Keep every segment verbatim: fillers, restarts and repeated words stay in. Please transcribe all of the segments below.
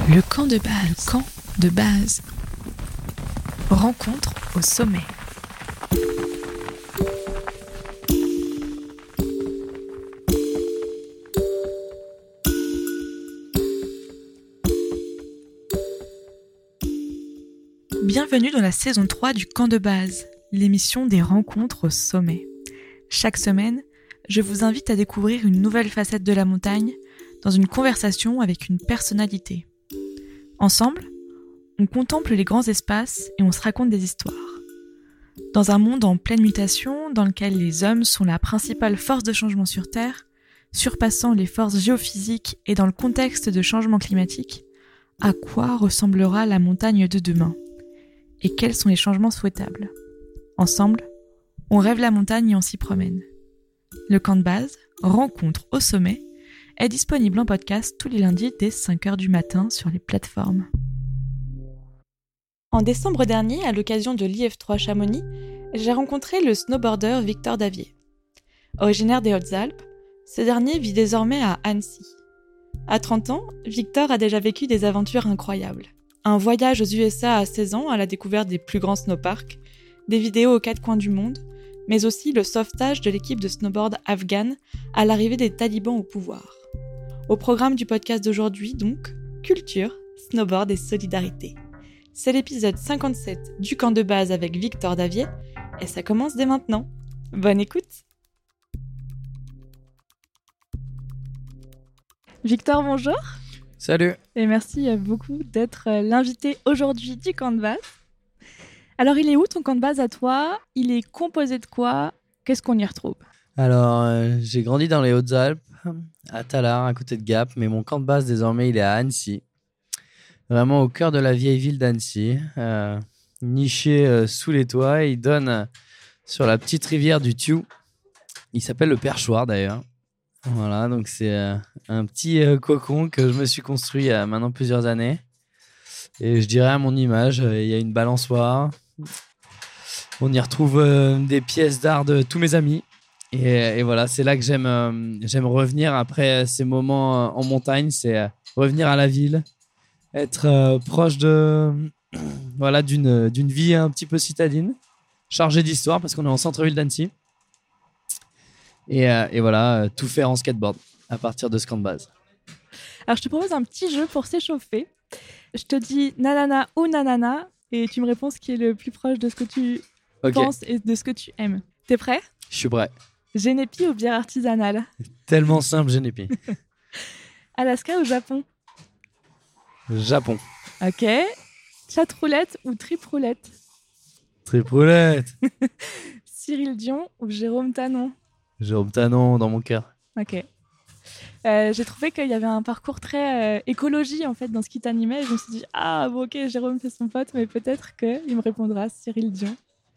Le camp de base. Le camp de base. Rencontre au sommet. Bienvenue dans la saison trois du camp de base, l'émission des rencontres au sommet. Chaque semaine, je vous invite à découvrir une nouvelle facette de la montagne dans une conversation avec une personnalité. Ensemble, on contemple les grands espaces et on se raconte des histoires. Dans un monde en pleine mutation, dans lequel les hommes sont la principale force de changement sur Terre, surpassant les forces géophysiques et dans le contexte de changement climatique, à quoi ressemblera la montagne de demain ? Et quels sont les changements souhaitables ? Ensemble, on rêve la montagne et on s'y promène. Le camp de base, rencontre au sommet, est disponible en podcast tous les lundis dès cinq heures du matin sur les plateformes. En décembre dernier, à l'occasion de l'I F trois Chamonix, j'ai rencontré le snowboarder Victor Davier. Originaire des Hautes-Alpes, ce dernier vit désormais à Annecy. À trente ans, Victor a déjà vécu des aventures incroyables. Un voyage aux U S A à seize ans à la découverte des plus grands snowparks, des vidéos aux quatre coins du monde, mais aussi le sauvetage de l'équipe de snowboard afghane à l'arrivée des talibans au pouvoir. Au programme du podcast d'aujourd'hui, donc, culture, snowboard et solidarité. C'est l'épisode cinquante-sept du camp de base avec Victor Davier, et ça commence dès maintenant. Bonne écoute! Victor, bonjour! Salut! Et merci beaucoup d'être l'invité aujourd'hui du camp de base. Alors, il est où ton camp de base à toi ? Il est composé de quoi ? Qu'est-ce qu'on y retrouve ? Alors, euh, j'ai grandi dans les Hautes-Alpes, à Tallard, à côté de Gap, mais mon camp de base, désormais, il est à Annecy. Vraiment au cœur de la vieille ville d'Annecy, euh, niché euh, sous les toits. Il donne euh, sur la petite rivière du Thiou. Il s'appelle le Perchoir, d'ailleurs. Voilà, donc c'est euh, un petit euh, cocon que je me suis construit il y a maintenant plusieurs années. Et je dirais à mon image, euh, il y a une balançoire. On y retrouve euh, des pièces d'art de tous mes amis. Et, et voilà, c'est là que j'aime, euh, j'aime revenir après ces moments euh, en montagne. C'est euh, revenir à la ville, être euh, proche de, voilà, d'une, d'une vie un petit peu citadine, chargée d'histoire parce qu'on est en centre-ville d'Annecy. Et, euh, et voilà, euh, tout faire en skateboard à partir de ce camp de base. Alors, je te propose un petit jeu pour s'échauffer. Je te dis nanana ou nanana et tu me réponds ce qui est le plus proche de ce que tu okay. penses et de ce que tu aimes. T'es prêt ? Je suis prêt. Génépi ou bière artisanale ? Tellement simple, Génépi. Alaska ou Japon ? Japon. Ok. Chatroulette ou triproulette ? Triproulette. Cyril Dion ou Jérôme Tanon ? Jérôme Tanon dans mon cœur. Ok. Euh, j'ai trouvé qu'il y avait un parcours très euh, écologie en fait dans ce qui t'animait. Et je me suis dit ah bon ok Jérôme c'est son pote mais peut-être qu'il me répondra Cyril Dion.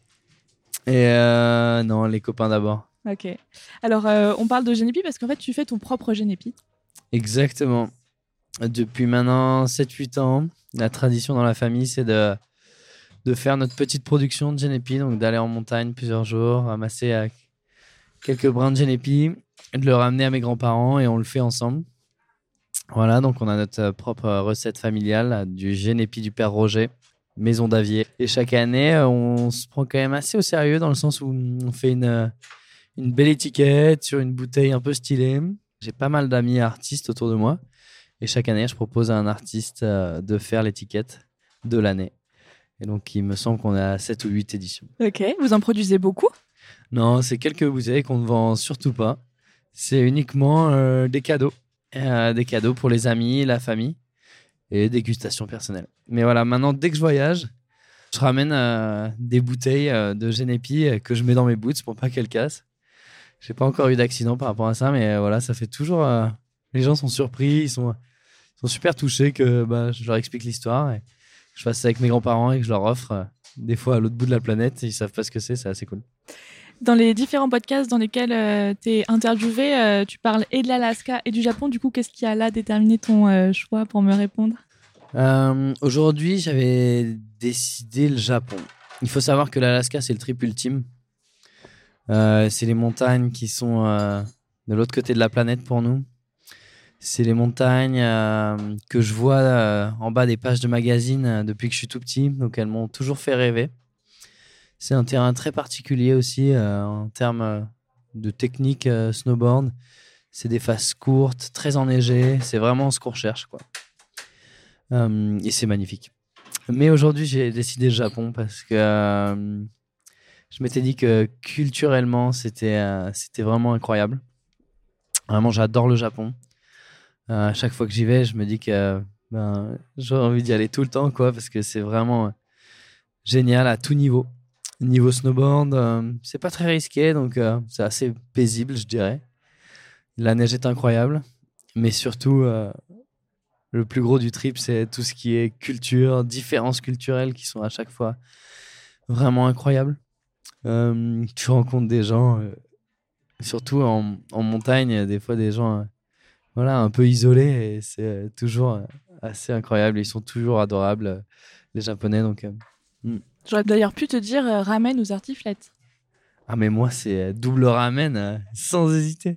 Et euh, non les copains d'abord. Ok. Alors euh, on parle de Génépi parce qu'en fait tu fais ton propre Génépi. Exactement. Depuis maintenant sept huit ans, la tradition dans la famille c'est de de faire notre petite production de Génépi, donc d'aller en montagne plusieurs jours, ramasser euh, quelques brins de Génépi, de le ramener à mes grands-parents et on le fait ensemble. Voilà, donc on a notre propre recette familiale du Génépi du Père Roger, maison Davier. Et chaque année, on se prend quand même assez au sérieux dans le sens où on fait une, une belle étiquette sur une bouteille un peu stylée. J'ai pas mal d'amis artistes autour de moi et chaque année, je propose à un artiste de faire l'étiquette de l'année. Et donc, il me semble qu'on a sept ou huit éditions. Ok, vous en produisez beaucoup ? Non, c'est quelques bouteilles qu'on ne vend surtout pas. C'est uniquement euh, des cadeaux. Euh, des cadeaux pour les amis, la famille et dégustation personnelle. Mais voilà, maintenant, dès que je voyage, je ramène euh, des bouteilles euh, de Génépi que je mets dans mes boots pour pas qu'elles cassent. J'ai pas encore eu d'accident par rapport à ça, mais euh, voilà, ça fait toujours... Euh, les gens sont surpris, ils sont, ils sont super touchés que bah, je leur explique l'histoire et que je fasse ça avec mes grands-parents et que je leur offre euh, des fois à l'autre bout de la planète. Ils savent pas ce que c'est, c'est assez cool. Dans les différents podcasts dans lesquels euh, tu es interviewé, euh, tu parles et de l'Alaska et du Japon. Du coup, qu'est-ce qui a là déterminé ton euh, choix pour me répondre ? euh, Aujourd'hui, j'avais décidé le Japon. Il faut savoir que l'Alaska, c'est le trip ultime. Euh, c'est les montagnes qui sont euh, de l'autre côté de la planète pour nous. C'est les montagnes euh, que je vois euh, en bas des pages de magazines euh, depuis que je suis tout petit. Donc, elles m'ont toujours fait rêver. C'est un terrain très particulier aussi euh, en termes euh, de technique euh, snowboard. C'est des faces courtes, très enneigées. C'est vraiment ce qu'on recherche, quoi. Euh, et c'est magnifique. Mais aujourd'hui, j'ai décidé le Japon parce que euh, je m'étais dit que culturellement, c'était, euh, c'était vraiment incroyable. Vraiment, j'adore le Japon. Euh, à chaque fois que j'y vais, je me dis que ben, j'aurais envie d'y aller tout le temps, quoi, parce que c'est vraiment génial à tout niveau. Niveau snowboard, euh, c'est pas très risqué, donc euh, c'est assez paisible, je dirais. La neige est incroyable, mais surtout, euh, le plus gros du trip, c'est tout ce qui est culture, différences culturelles qui sont à chaque fois vraiment incroyables. Euh, tu rencontres des gens, euh, surtout en, en montagne, des fois des gens... euh, voilà, un peu isolé et c'est euh, toujours euh, assez incroyable. Ils sont toujours adorables, euh, les Japonais. Donc, euh, mm. J'aurais d'ailleurs pu te dire euh, ramen ou tartiflette. Ah, mais moi, c'est euh, double ramen, euh, sans hésiter.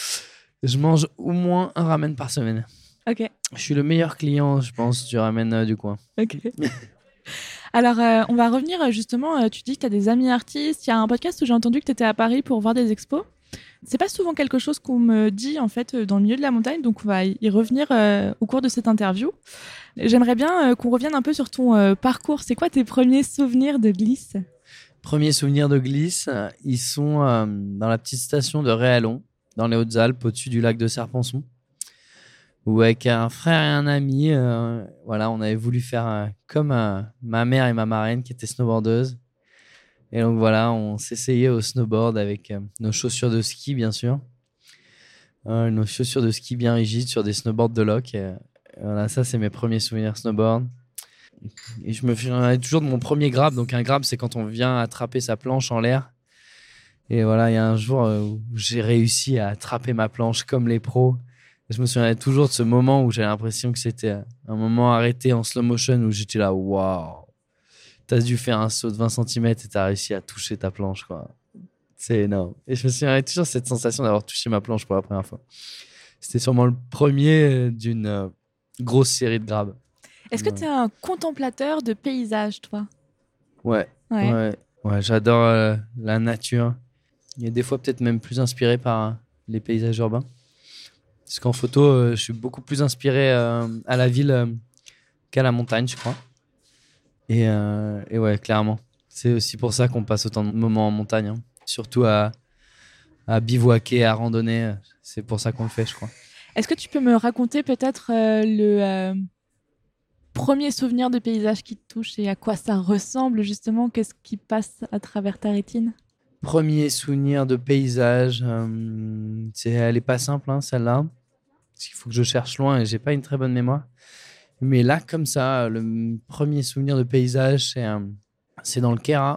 Je mange au moins un ramen par semaine. Ok. Je suis le meilleur client, je pense, du ramen euh, du coin. Ok. Alors, euh, on va revenir euh, justement. Euh, tu dis que tu as des amis artistes. Il y a un podcast où j'ai entendu que tu étais à Paris pour voir des expos. C'est pas souvent quelque chose qu'on me dit en fait dans le milieu de la montagne, donc on va y revenir euh, au cours de cette interview. J'aimerais bien euh, qu'on revienne un peu sur ton euh, parcours. C'est quoi tes premiers souvenirs de glisse ? Premiers souvenirs de glisse, euh, ils sont euh, dans la petite station de Réallon, dans les Hautes-Alpes, au-dessus du lac de Serponçon, où avec un frère et un ami, euh, voilà, on avait voulu faire euh, comme euh, ma mère et ma marraine qui étaient snowboardeuses. Et donc voilà, on s'essayait au snowboard avec euh, nos chaussures de ski, bien sûr. Euh, nos chaussures de ski bien rigides sur des snowboards de loc. Et, euh, voilà, ça, c'est mes premiers souvenirs snowboard. Et je me souviens toujours de mon premier grab. Donc, un grab, c'est quand on vient attraper sa planche en l'air. Et voilà, il y a un jour euh, où j'ai réussi à attraper ma planche comme les pros. Et je me souviens toujours de ce moment où j'ai l'impression que c'était un moment arrêté en slow motion où j'étais là, waouh! T'as dû faire un saut de vingt centimètres et t'as réussi à toucher ta planche, quoi. C'est énorme. Et je me souviens toujours cette sensation d'avoir touché ma planche pour la première fois. C'était sûrement le premier d'une euh, grosse série de grabs. Est-ce que Ouais. tu es un contemplateur de paysages, toi ? Ouais. Ouais. Ouais. Ouais, j'adore euh, la nature. Et des fois, peut-être même plus inspiré par euh, les paysages urbains. Parce qu'en photo, euh, je suis beaucoup plus inspiré euh, à la ville euh, qu'à la montagne, je crois. Et, euh, et ouais, clairement. C'est aussi pour ça qu'on passe autant de moments en montagne. Hein. Surtout à, à bivouaquer, à randonner. C'est pour ça qu'on le fait, je crois. Est-ce que tu peux me raconter peut-être euh, le euh, premier souvenir de paysage qui te touche et à quoi ça ressemble justement ? Qu'est-ce qui passe à travers ta rétine ? Premier souvenir de paysage. Euh, c'est, elle est pas simple, hein, celle-là. Parce qu'il faut que je cherche loin et j'ai pas une très bonne mémoire. Mais là, comme ça, le premier souvenir de paysage, c'est, euh, c'est dans le Kera.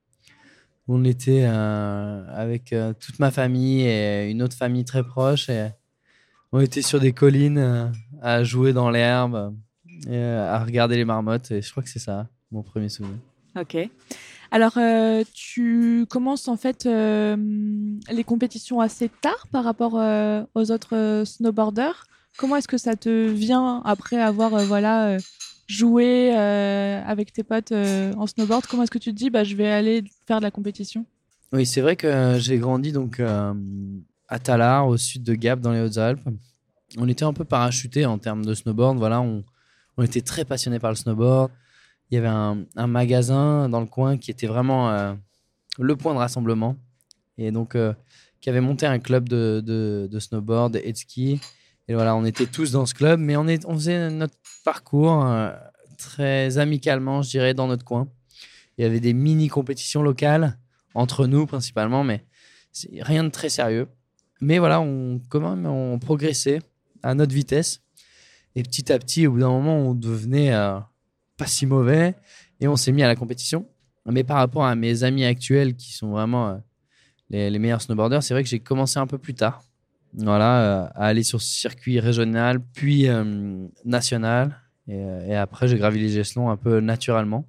On était euh, avec euh, toute ma famille et une autre famille très proche. Et on était sur des collines euh, à jouer dans l'herbe, et, euh, à regarder les marmottes. Et je crois que c'est ça, mon premier souvenir. Ok. Alors, euh, tu commences en fait euh, les compétitions assez tard par rapport euh, aux autres euh, snowboarders. Comment est-ce que ça te vient après avoir euh, voilà, euh, joué euh, avec tes potes euh, en snowboard ? Comment est-ce que tu te dis bah, je vais aller faire de la compétition ? Oui, c'est vrai que j'ai grandi donc, euh, à Tallard, au sud de Gap, dans les Hautes-Alpes. On était un peu parachutés en termes de snowboard. Voilà, on, on était très passionnés par le snowboard. Il y avait un, un magasin dans le coin qui était vraiment euh, le point de rassemblement. Et donc, euh, qui avait monté un club de, de, de snowboard et de ski. Et voilà, on était tous dans ce club, mais on, est, on faisait notre parcours euh, très amicalement, je dirais, dans notre coin. Il y avait des mini-compétitions locales, entre nous principalement, mais c'est rien de très sérieux. Mais voilà, on, quand même, on progressait à notre vitesse. Et petit à petit, au bout d'un moment, on devenait euh, pas si mauvais et on s'est mis à la compétition. Mais par rapport à mes amis actuels qui sont vraiment euh, les, les meilleurs snowboarders, c'est vrai que j'ai commencé un peu plus tard. Voilà, euh, à aller sur ce circuit régional, puis euh, national. Et, euh, et après, j'ai gravi les échelons un peu naturellement.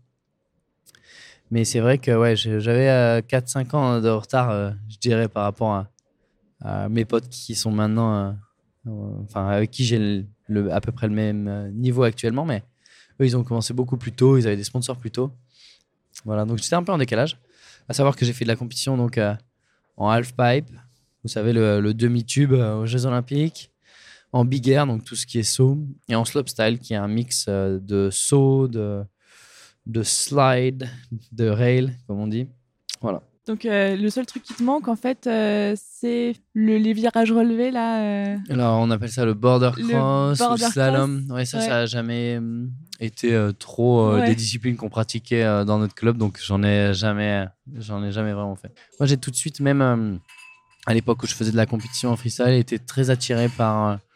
Mais c'est vrai que ouais, j'avais euh, quatre cinq ans de retard, euh, je dirais, par rapport à, à mes potes qui sont maintenant euh, euh, enfin avec qui j'ai le, le, à peu près le même niveau actuellement, mais eux, ils ont commencé beaucoup plus tôt, ils avaient des sponsors plus tôt. Voilà, donc j'étais un peu en décalage. À savoir que j'ai fait de la compétition donc, euh, en half-pipe, vous savez, le, le demi-tube euh, aux Jeux Olympiques, en big air, donc tout ce qui est saut, et en slopestyle, qui est un mix euh, de saut, de, de slide, de rail, comme on dit. Voilà. Donc, euh, le seul truc qui te manque, en fait, euh, c'est le, les virages relevés, là. Euh... Alors, on appelle ça le border cross le ou border le slalom. cross. Ouais, ça, ouais. ça n'a jamais euh, été euh, trop euh, ouais. des disciplines qu'on pratiquait euh, dans notre club, donc j'en ai jamais, j'en ai jamais vraiment fait. Moi, j'ai tout de suite, même euh, à l'époque où je faisais de la compétition en freestyle, été très attiré par euh,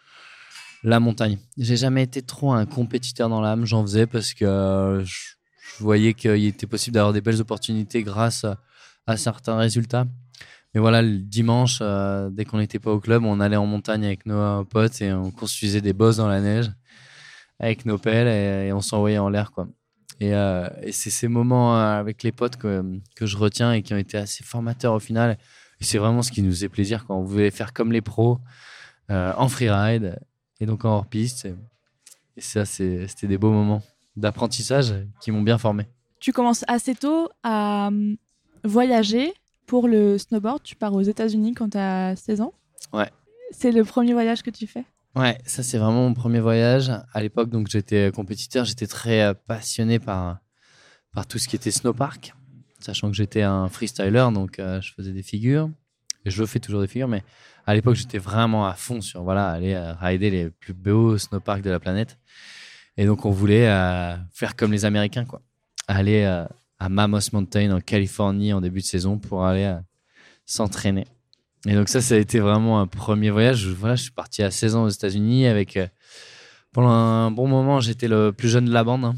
la montagne. J'ai jamais été trop un compétiteur dans l'âme, j'en faisais parce que euh, je, je voyais qu'il était possible d'avoir des belles opportunités grâce à, à certains résultats. Mais voilà, le dimanche, euh, dès qu'on n'était pas au club, on allait en montagne avec nos euh, potes et on construisait des bosses dans la neige avec nos pelles et, et on s'envoyait en l'air, quoi. Et, euh, et c'est ces moments euh, avec les potes que, que je retiens et qui ont été assez formateurs au final. Et c'est vraiment ce qui nous faisait plaisir quand on voulait faire comme les pros euh, en freeride et donc en hors-piste. Et, et ça, c'est, c'était des beaux moments d'apprentissage qui m'ont bien formé. Tu commences assez tôt à voyager. Pour le snowboard, tu pars aux États-Unis quand tu as seize ans. Ouais. C'est le premier voyage que tu fais? Ouais, ça c'est vraiment mon premier voyage. À l'époque, donc j'étais compétiteur, j'étais très passionné par, par tout ce qui était snowpark, sachant que j'étais un freestyler, donc euh, je faisais des figures. Et je fais toujours des figures, mais à l'époque, j'étais vraiment à fond sur voilà, aller euh, rider les plus beaux snowparks de la planète. Et donc, on voulait euh, faire comme les Américains, quoi. Aller euh, à Mammoth Mountain en Californie en début de saison pour aller euh, s'entraîner. Et donc ça, ça a été vraiment un premier voyage. Voilà, je suis parti à seize ans aux États-Unis avec euh, pendant un bon moment, j'étais le plus jeune de la bande. Hein.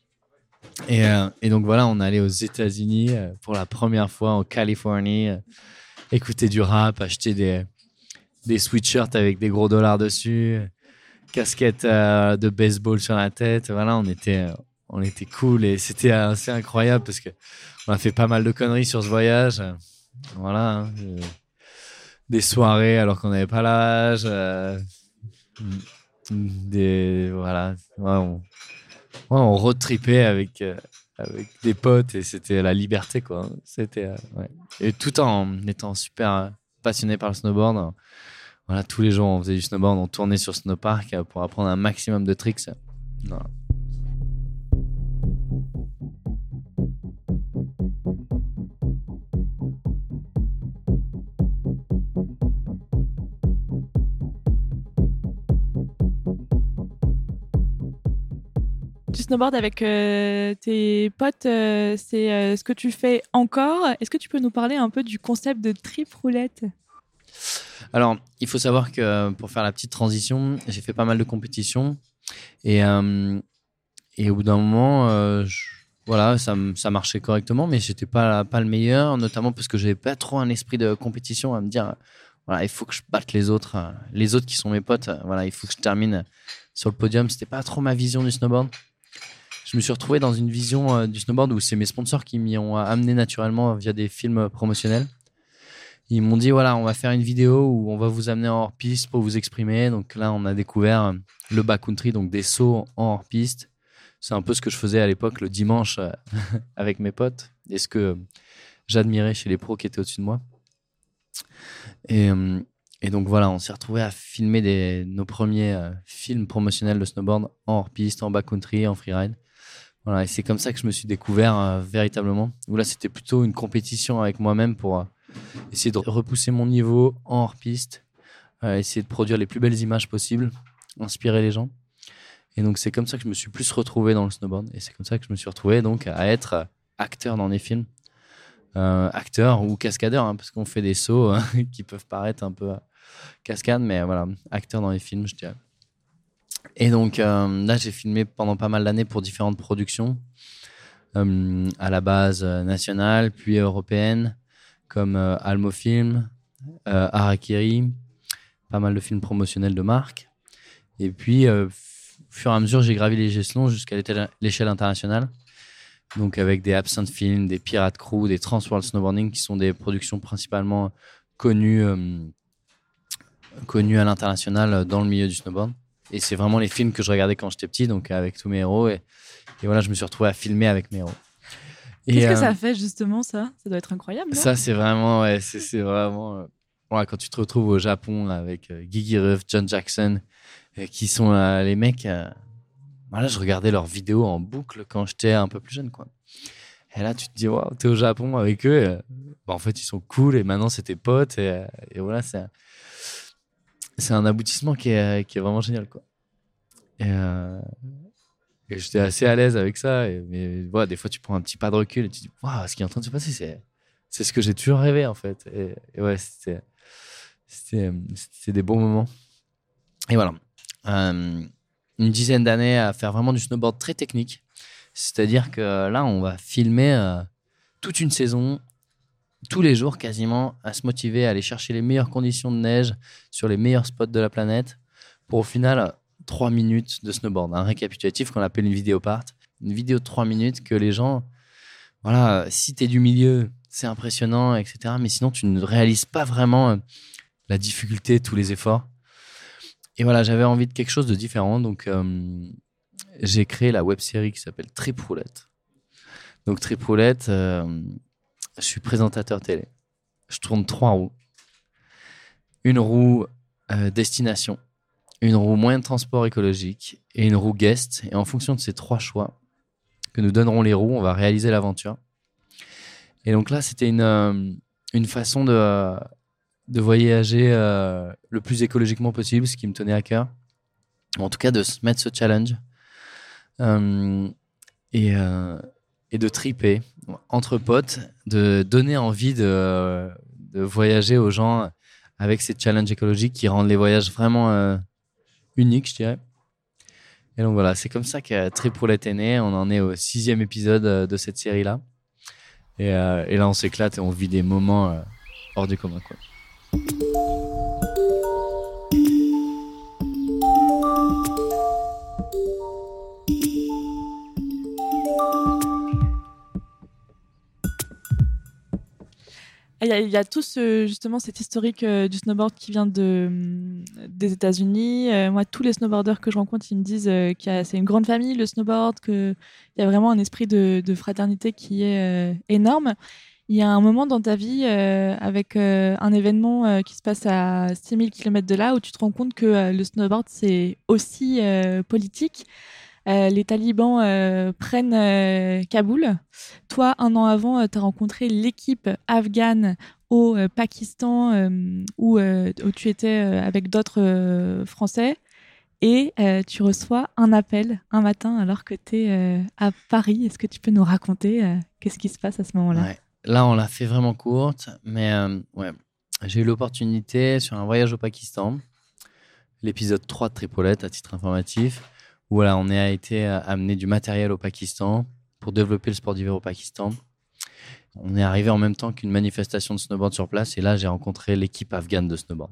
Et, euh, et donc voilà, on allait aux États-Unis euh, pour la première fois en Californie, euh, écouter du rap, acheter des des sweatshirts avec des gros dollars dessus, casquette euh, de baseball sur la tête. Voilà, on était on était cool et c'était assez incroyable parce que on a fait pas mal de conneries sur ce voyage. Voilà, hein, euh, des soirées alors qu'on n'avait pas l'âge, euh, des voilà, ouais, on, ouais, on road tripait avec euh, avec des potes et c'était la liberté, quoi. C'était euh, ouais. Et tout en étant super passionné par le snowboard. Voilà, tous les jours on faisait du snowboard, on tournait sur snowpark pour apprendre un maximum de tricks. Voilà. Tu snowboardes avec euh, tes potes, euh, c'est euh, ce que tu fais encore. Est-ce que tu peux nous parler un peu du concept de trip roulette? Alors, il faut savoir que pour faire la petite transition, j'ai fait pas mal de compétitions et, euh, et au bout d'un moment, euh, je, voilà, ça, ça marchait correctement, mais j'étais pas, pas le meilleur, notamment parce que j'avais pas trop un esprit de compétition à me dire, voilà, il faut que je batte les autres, les autres qui sont mes potes, voilà, il faut que je termine sur le podium. C'était pas trop ma vision du snowboard. Je me suis retrouvé dans une vision euh, du snowboard où c'est mes sponsors qui m'y ont amené naturellement via des films promotionnels. Ils m'ont dit, voilà, on va faire une vidéo où on va vous amener en hors-piste pour vous exprimer. Donc là, on a découvert le backcountry, donc des sauts en hors-piste. C'est un peu ce que je faisais à l'époque le dimanche avec mes potes et ce que j'admirais chez les pros qui étaient au-dessus de moi. Et, et donc voilà, on s'est retrouvés à filmer des, nos premiers euh, films promotionnels de snowboard en hors-piste, en backcountry, en freeride. Voilà, et c'est comme ça que je me suis découvert euh, véritablement. Où là, c'était plutôt une compétition avec moi-même pour euh, essayer de repousser mon niveau en hors-piste, euh, essayer de produire les plus belles images possibles, inspirer les gens. Et donc, c'est comme ça que je me suis plus retrouvé dans le snowboard. Et c'est comme ça que je me suis retrouvé donc, à être acteur dans des films. Euh, acteur ou cascadeur, hein, parce qu'on fait des sauts hein, qui peuvent paraître un peu euh, cascade, mais voilà, acteur dans les films, je dirais. Et donc euh, là, j'ai filmé pendant pas mal d'années pour différentes productions, euh, à la base euh, nationale, puis européenne, comme euh, Almofilm, euh, Harakiri, pas mal de films promotionnels de marque. Et puis, euh, au fur et à mesure, j'ai gravi les échelons jusqu'à l'échelle internationale. Donc avec des Absinthe Films, des Pirate Crew, des Trans World Snowboarding, qui sont des productions principalement connues euh, connus à l'international dans le milieu du snowboard. Et c'est vraiment les films que je regardais quand j'étais petit, donc avec tous mes héros. Et, et voilà, je me suis retrouvé à filmer avec mes héros. Qu'est-ce et, que euh, ça fait justement, ça? Ça doit être incroyable, non? Ça, c'est vraiment... Ouais, c'est, c'est vraiment euh, voilà, quand tu te retrouves au Japon avec euh, Gigi Ruff, John Jackson, euh, qui sont euh, les mecs... Euh, voilà, je regardais leurs vidéos en boucle quand j'étais un peu plus jeune, quoi. Et là, tu te dis, waouh, t'es au Japon avec eux. Et, bah, en fait, ils sont cool et maintenant, c'est tes potes. Et, et voilà, c'est, c'est un aboutissement qui est, qui est vraiment génial, quoi. Et, euh, et j'étais assez à l'aise avec ça. Et, mais voilà, des fois, tu prends un petit pas de recul et tu te dis, waouh, ce qui est en train de se passer, c'est, c'est ce que j'ai toujours rêvé, en fait. Et, et ouais, c'était, c'était, c'était des bons moments. Et voilà. Euh, une dizaine d'années à faire vraiment du snowboard très technique. C'est-à-dire que là, on va filmer euh, toute une saison, tous les jours quasiment, à se motiver, à aller chercher les meilleures conditions de neige sur les meilleurs spots de la planète pour au final trois minutes de snowboard. Un récapitulatif qu'on appelle une vidéo part. Une vidéo de trois minutes que les gens, voilà, si tu es du milieu, c'est impressionnant, et cetera. Mais sinon, tu ne réalises pas vraiment la difficulté, tous les efforts. Et voilà, j'avais envie de quelque chose de différent. Donc, euh, j'ai créé la web-série qui s'appelle Trip Roulette. Donc, Trip Roulette, euh, je suis présentateur télé. Je tourne trois roues. Une roue euh, destination, une roue moyen de transport écologique et une roue guest. Et en fonction de ces trois choix que nous donneront les roues, on va réaliser l'aventure. Et donc là, c'était une, euh, une façon de, de voyager euh, le plus écologiquement possible, ce qui me tenait à cœur. En tout cas, de se mettre ce challenge. Euh, et, euh, et de triper entre potes, de donner envie de, de voyager aux gens avec ces challenges écologiques qui rendent les voyages vraiment euh, uniques, je dirais. Et donc voilà, c'est comme ça que Trip Roulette est né. On en est au sixième épisode de cette série-là. Et, euh, et là, on s'éclate et on vit des moments euh, hors du commun, quoi. Il y a, il y a tout ce, justement cette historique euh, du snowboard qui vient de, des États-Unis. Euh, moi, tous les snowboarders que je rencontre, ils me disent euh, que c'est une grande famille, le snowboard, qu'il y a vraiment un esprit de, de fraternité qui est euh, énorme. Il y a un moment dans ta vie euh, avec euh, un événement euh, qui se passe à six mille kilomètres de là où tu te rends compte que euh, le snowboard, c'est aussi euh, politique. Euh, les talibans euh, prennent euh, Kaboul. Toi, un an avant, euh, tu as rencontré l'équipe afghane au euh, Pakistan euh, où, euh, où tu étais euh, avec d'autres euh, Français et euh, tu reçois un appel un matin alors que tu es euh, à Paris. Est-ce que tu peux nous raconter euh, qu'est-ce qui se passe à ce moment-là? Ouais. Là, on l'a fait vraiment courte, mais euh, ouais. J'ai eu l'opportunité sur un voyage au Pakistan, l'épisode trois de Trip Roulette à titre informatif, où voilà, on a été amené du matériel au Pakistan pour développer le sport d'hiver au Pakistan. On est arrivé en même temps qu'une manifestation de snowboard sur place et là, j'ai rencontré l'équipe afghane de snowboard.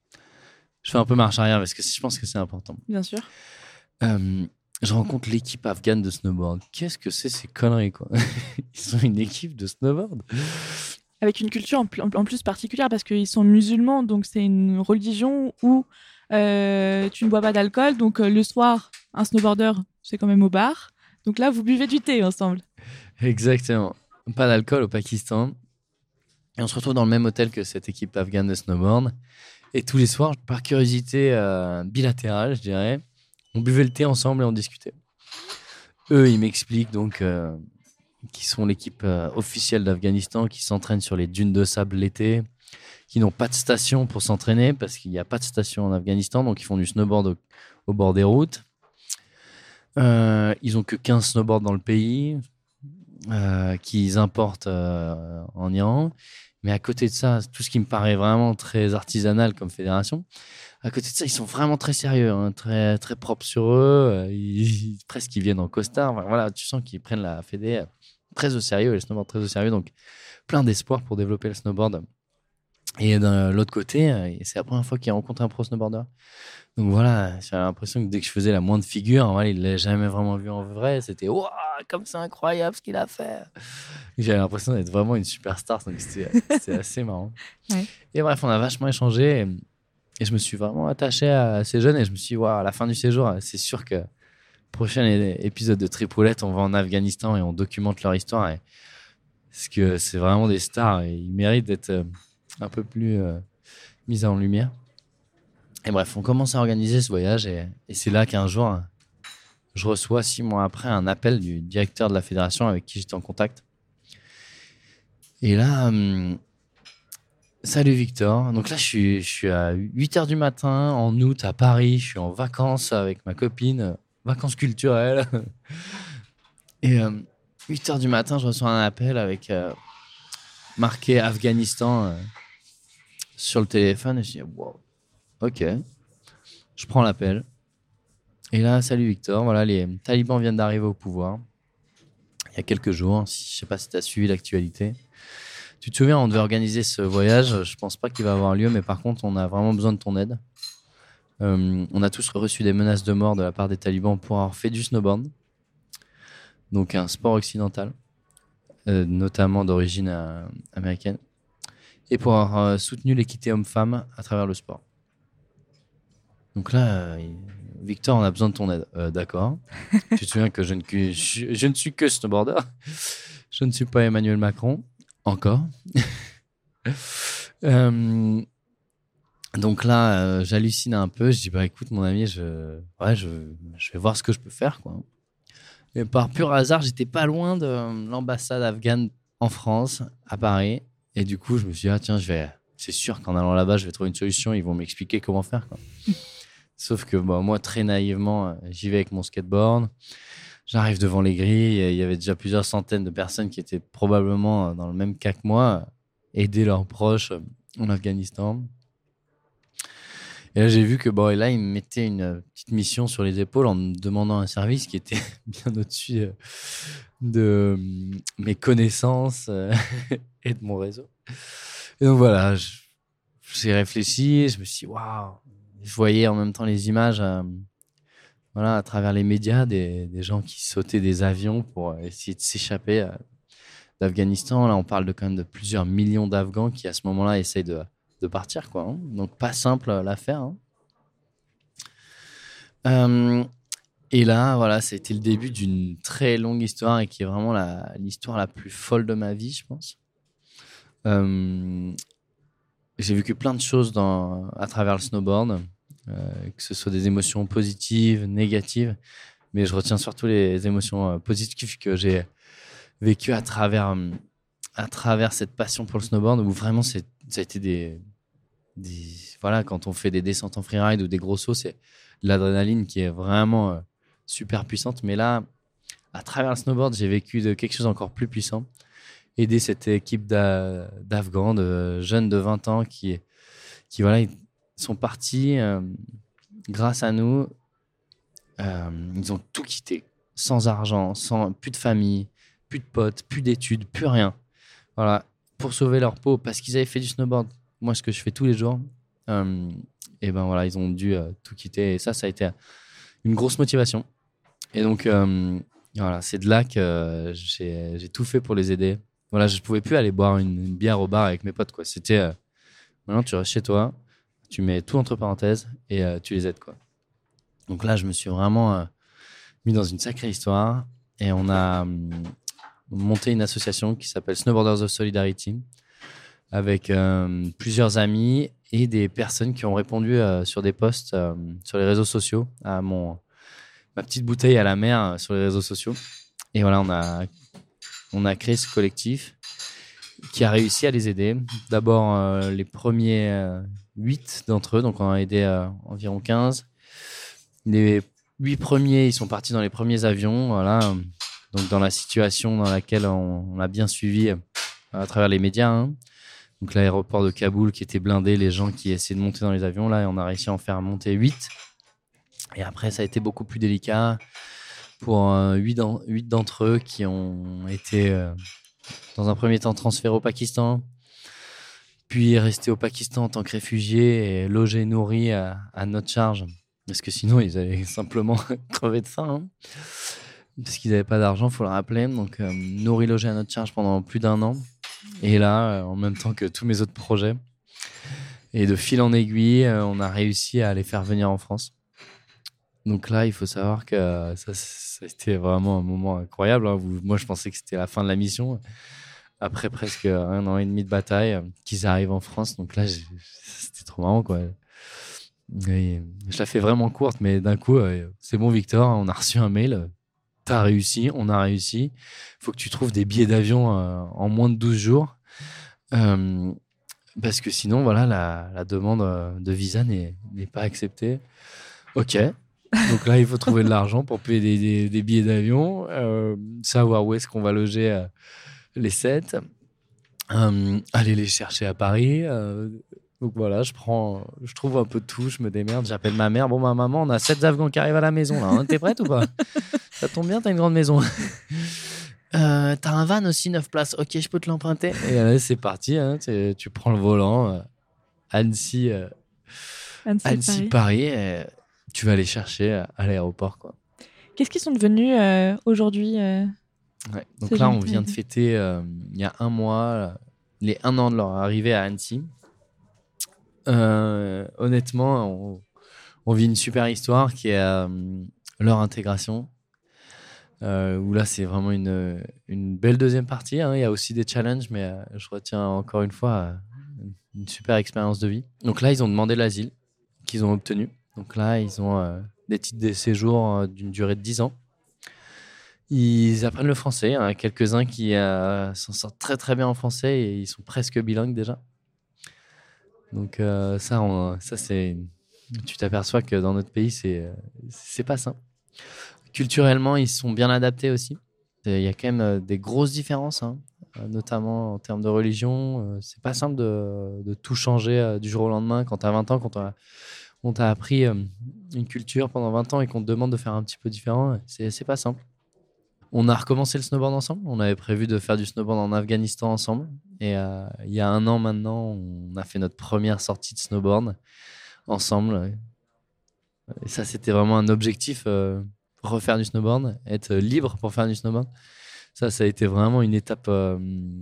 Je fais un peu marche arrière parce que je pense que c'est important. Bien sûr. Euh, je rencontre l'équipe afghane de snowboard. Qu'est-ce que c'est ces conneries, quoi? Ils sont une équipe de snowboard. Avec une culture en, pl- en plus particulière parce qu'ils sont musulmans, donc c'est une religion où euh, tu ne bois pas d'alcool. Donc euh, le soir, un snowboarder, c'est quand même au bar. Donc là, vous buvez du thé ensemble. Exactement. Pas d'alcool au Pakistan. Et on se retrouve dans le même hôtel que cette équipe afghane de snowboard. Et tous les soirs, par curiosité euh, bilatérale, je dirais, on buvait le thé ensemble et on discutait. Eux, ils m'expliquent donc euh, qu'ils sont l'équipe euh, officielle d'Afghanistan qui s'entraîne sur les dunes de sable l'été, qui n'ont pas de station pour s'entraîner parce qu'il n'y a pas de station en Afghanistan, donc ils font du snowboard au, au bord des routes. Euh, ils n'ont que quinze snowboards dans le pays, euh, qu'ils importent euh, en Iran. Mais à côté de ça, tout ce qui me paraît vraiment très artisanal comme fédération, à côté de ça, ils sont vraiment très sérieux, hein, très, très propres sur eux. Ils, ils, presque ils viennent en costard. Enfin, voilà, tu sens qu'ils prennent la fédé très au sérieux et le snowboard très au sérieux. Donc, plein d'espoir pour développer le snowboard. Et de l'autre côté, c'est la première fois qu'il rencontre un pro snowboarder. Donc voilà, j'ai l'impression que dès que je faisais la moindre figure, voilà, il ne l'a jamais vraiment vu en vrai. C'était waouh, comme c'est incroyable ce qu'il a fait. J'avais l'impression d'être vraiment une superstar, donc c'était, c'était assez marrant. Ouais. Et bref, on a vachement échangé. et je me suis vraiment attaché à ces jeunes et je me suis dit, wow, à la fin du séjour, c'est sûr que prochain épisode de Tripoulette, on va en Afghanistan et on documente leur histoire. Et... parce que c'est vraiment des stars et ils méritent d'être euh, un peu plus euh, mis en lumière. Et bref, on commence à organiser ce voyage et, et c'est là qu'un jour, je reçois six mois après un appel du directeur de la fédération avec qui j'étais en contact. Et là, hum, salut Victor. Donc là, je suis, je suis à huit heures du matin en août à Paris. Je suis en vacances avec ma copine, vacances culturelles. Et euh, huit heures du matin, je reçois un appel avec euh, marqué Afghanistan euh, sur le téléphone. Et je dis, wow, ok. Je prends l'appel. Et là, salut Victor. Voilà, les talibans viennent d'arriver au pouvoir. Il y a quelques jours. Je ne sais pas si tu as suivi l'actualité. Tu te souviens, on devait organiser ce voyage. Je ne pense pas qu'il va avoir lieu, mais par contre, on a vraiment besoin de ton aide. Euh, on a tous reçu des menaces de mort de la part des talibans pour avoir fait du snowboard. Donc un sport occidental, euh, notamment d'origine euh, américaine, et pour avoir euh, soutenu l'équité homme-femme à travers le sport. Donc là, euh, Victor, on a besoin de ton aide. Euh, d'accord. Tu te souviens que je ne, que, je, je ne suis que snowboarder. Je ne suis pas Emmanuel Macron, encore. euh, donc là, euh, j'hallucine un peu. Je dis, bah écoute, mon ami, je, ouais, je, je vais voir ce que je peux faire, quoi. Et par pur hasard, j'étais pas loin de l'ambassade afghane en France, à Paris. Et du coup, je me suis dit, ah, tiens, je vais... c'est sûr qu'en allant là-bas, je vais trouver une solution. Ils vont m'expliquer comment faire, quoi. Sauf que bon, moi, très naïvement, j'y vais avec mon skateboard. J'arrive devant les grilles. Et il y avait déjà plusieurs centaines de personnes qui étaient probablement dans le même cas que moi, aider leurs proches en Afghanistan. Et là, j'ai vu que bon, et là, ils me mettaient une petite mission sur les épaules en me demandant un service qui était bien au-dessus de mes connaissances et de mon réseau. Et donc voilà, je, j'ai réfléchi, je me suis dit, waouh, je voyais en même temps les images euh, voilà, à travers les médias des, des gens qui sautaient des avions pour essayer de s'échapper euh, d'Afghanistan. Là, on parle de quand même de plusieurs millions d'Afghans qui, à ce moment-là, essayent de de partir, quoi. Hein. Donc, pas simple l'affaire. Hein. Euh, et là, voilà, ça a été le début d'une très longue histoire et qui est vraiment la, l'histoire la plus folle de ma vie, je pense. Euh, j'ai vécu plein de choses dans, à travers le snowboard, euh, que ce soit des émotions positives, négatives, mais je retiens surtout les émotions euh, positives que j'ai vécues à travers... Euh, à travers cette passion pour le snowboard où vraiment c'est, ça a été des, des... Voilà, quand on fait des descentes en freeride ou des gros sauts, c'est de l'adrénaline qui est vraiment euh, super puissante. Mais là, à travers le snowboard, j'ai vécu de quelque chose encore plus puissant. Aider cette équipe d'a... d'Afghans, de jeunes de vingt ans qui, qui voilà, ils sont partis euh, grâce à nous. Euh, ils ont tout quitté, sans argent, sans, plus de famille, plus de potes, plus d'études, plus rien. Voilà, pour sauver leur peau, parce qu'ils avaient fait du snowboard. Moi, ce que je fais tous les jours, euh, et ben voilà, ils ont dû euh, tout quitter. Et ça, ça a été une grosse motivation. Et donc, euh, voilà, c'est de là que j'ai, j'ai tout fait pour les aider. Voilà, je ne pouvais plus aller boire une, une bière au bar avec mes potes, quoi. C'était, euh, maintenant, tu restes chez toi, tu mets tout entre parenthèses et euh, tu les aides, quoi. Donc là, je me suis vraiment euh, mis dans une sacrée histoire. Et on a... Euh, monté une association qui s'appelle Snowboarders of Solidarity avec euh, plusieurs amis et des personnes qui ont répondu euh, sur des posts euh, sur les réseaux sociaux à mon, ma petite bouteille à la mer euh, sur les réseaux sociaux. Et voilà, on a, on a créé ce collectif qui a réussi à les aider. D'abord, euh, les premiers euh, huit d'entre eux, donc on a aidé euh, environ quinze. Les huit premiers, ils sont partis dans les premiers avions, voilà. Donc, dans la situation dans laquelle on, on a bien suivi euh, à travers les médias. Hein. Donc, l'aéroport de Kaboul qui était blindé, les gens qui essayaient de monter dans les avions. Là, on a réussi à en faire monter huit. Et après, ça a été beaucoup plus délicat pour euh, huit, d'en, huit d'entre eux qui ont été, euh, dans un premier temps, transférés au Pakistan. Puis, restés au Pakistan en tant que réfugiés et logés, nourris à, à notre charge. Parce que sinon, ils allaient simplement crever de faim. Hein. Parce qu'ils n'avaient pas d'argent, il faut le rappeler. Donc, euh, nourri, logé à notre charge pendant plus d'un an. Et là, euh, en même temps que tous mes autres projets. Et de fil en aiguille, euh, on a réussi à les faire venir en France. Donc là, il faut savoir que euh, ça, ça a été vraiment un moment incroyable. Hein. Vous, moi, je pensais que c'était la fin de la mission. Après presque un an et demi de bataille, euh, qu'ils arrivent en France. Donc là, j'ai, c'était trop marrant, quoi. Et je la fais vraiment courte, mais d'un coup, euh, c'est bon, Victor, on a reçu un mail. T'as réussi, on a réussi. Il faut que tu trouves des billets d'avion euh, en moins de douze jours. Euh, parce que sinon, voilà, la, la demande de visa n'est, n'est pas acceptée. OK. Donc là, il faut trouver de l'argent pour payer des, des, des billets d'avion, euh, savoir où est-ce qu'on va loger euh, les sept, euh, aller les chercher à Paris. Euh, donc voilà, je prends, je trouve un peu de tout, je me démerde, j'appelle ma mère. Bon, ma maman, on a sept Afghans qui arrivent à la maison là. Hein. T'es prête ou pas? Ça tombe bien, t'as une grande maison. euh, t'as un van aussi, neuf places. OK, je peux te l'emprunter. Et là, c'est parti. Hein, tu prends le volant, euh, Annecy, euh, Annecy, Annecy, Paris. Paris et tu vas les chercher à l'aéroport, quoi. Qu'est-ce qu'ils sont devenus euh, aujourd'hui euh, ouais. Donc là, on vient de fêter, euh, il y a un mois, les un an de leur arrivée à Annecy. Euh, honnêtement, on, on vit une super histoire qui est euh, leur intégration. Euh, où là, c'est vraiment une, une belle deuxième partie. Hein. Il y a aussi des challenges, mais euh, je retiens encore une fois euh, une super expérience de vie. Donc là, ils ont demandé l'asile qu'ils ont obtenu. Donc là, ils ont euh, des titres de séjour euh, d'une durée de dix ans. Ils apprennent le français. Il y en a quelques-uns qui euh, s'en sortent très très bien en français et ils sont presque bilingues déjà. Donc euh, ça, on, ça c'est, tu t'aperçois que dans notre pays, c'est, c'est pas simple. Culturellement, ils sont bien adaptés aussi. Il y a quand même des grosses différences, hein, notamment en termes de religion. C'est pas simple de, de tout changer du jour au lendemain. Quand tu as vingt ans, quand on, on t'a appris une culture pendant vingt ans et qu'on te demande de faire un petit peu différent, c'est, c'est pas simple. On a recommencé le snowboard ensemble. On avait prévu de faire du snowboard en Afghanistan ensemble. Et euh, il y a un an maintenant, on a fait notre première sortie de snowboard ensemble. Et ça, c'était vraiment un objectif, euh, refaire du snowboard, être libre pour faire du snowboard. Ça, ça a été vraiment une étape euh,